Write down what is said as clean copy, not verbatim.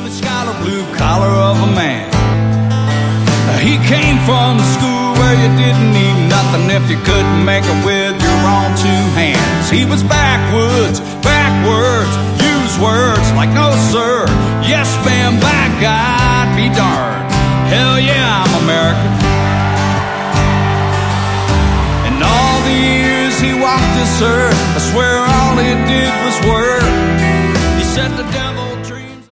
the scholar, blue collar of a man. He came from the school where you didn't need nothing if you couldn't make it with your own two hands. He was backwoods, backwards, use words like no sir, yes ma'am, by God be darned. Hell yeah, I'm American. And all the years he walked this earth, I swear all he did was work. He said the devil